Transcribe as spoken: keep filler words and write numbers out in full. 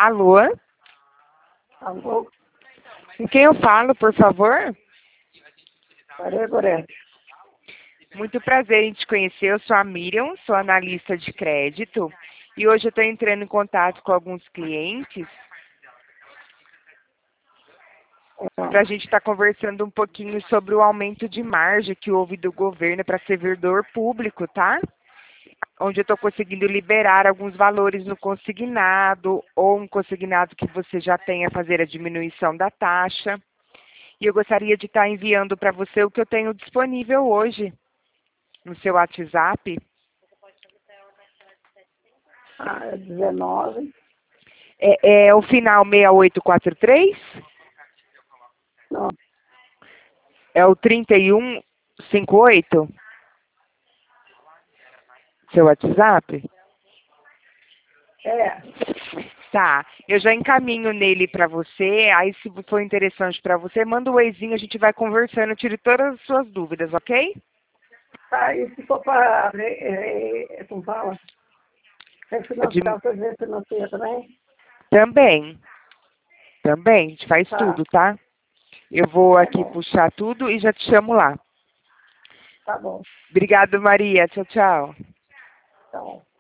Alô? Alô? Com quem eu falo, por favor? Maria Gorete. Muito prazer em te conhecer. Eu sou a Miriam, sou analista de crédito. E hoje eu estou entrando em contato com alguns clientes para a gente estar conversando um pouquinho sobre o aumento de margem que houve do governo para servidor público, tá? Onde eu estou conseguindo liberar alguns valores no consignado ou um consignado que você já tenha fazer a diminuição da taxa. E eu gostaria de estar enviando para você o que eu tenho disponível hoje no seu WhatsApp. Ah, é dezenove. É, é o final seis oito quatro três? Não. É o trinta e um cinquenta e oito? Seu WhatsApp? É. Tá, eu já encaminho nele para você, aí se for interessante para você, manda o eizinho, a gente vai conversando, eu tiro todas as suas dúvidas, ok? Tá, e se for para, como fala? De- Refinanciar, você refinancia também? Também, também, a gente faz Tá, tudo, tá? Eu vou tá aqui bom, puxar tudo e já te chamo lá. tá bom, Obrigado, Maria. Tchau, tchau. tá bom.